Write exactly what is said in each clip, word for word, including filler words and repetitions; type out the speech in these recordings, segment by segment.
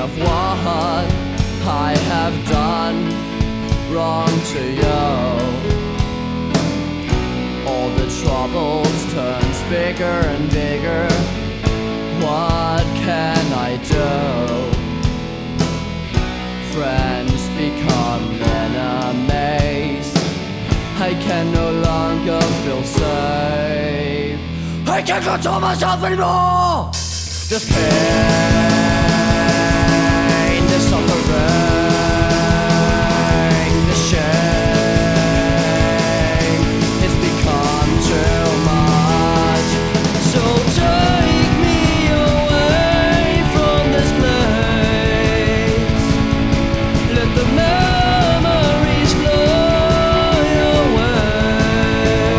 of what I have done wrong to you. All the troubles turns bigger and bigger. What can I do? Friends become enemies. I can no longer feel safe. I can't control myself anymore. This pain, this suffering, this shame, it's become too much. So take me away from this place. Let the memories fly away.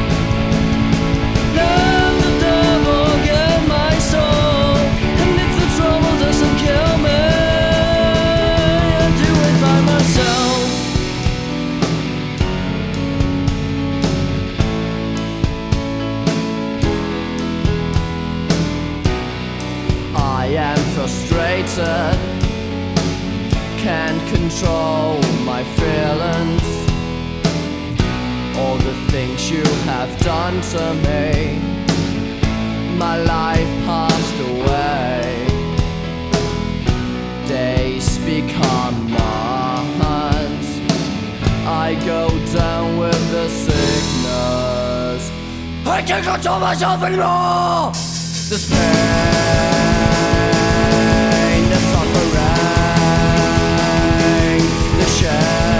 Let the devil get my soul. And if the trouble doesn't kill me, I do it by myself. I am frustrated, can't control my feelings. All the things you have done to me, my life passed away. Days become months. I go down with the sickness. I can't control myself anymore. This pain, this suffering, this shame,